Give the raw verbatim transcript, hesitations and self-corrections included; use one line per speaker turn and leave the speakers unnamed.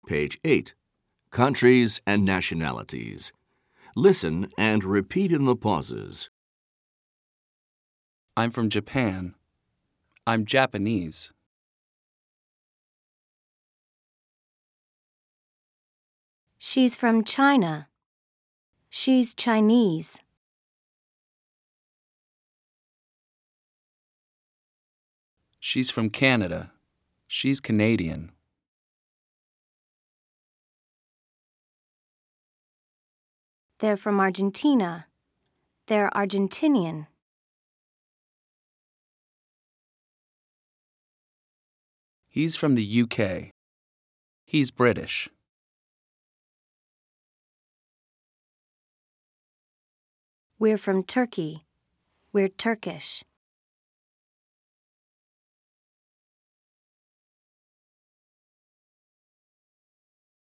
Page eight. Countries and nationalities. Listen and repeat in the pauses.
I'm from Japan. I'm Japanese.
She's from China. She's Chinese.
She's from Canada. She's Canadian.
They're from Argentina. They're Argentinian.
He's from the U K. He's British.
We're from Turkey. We're Turkish.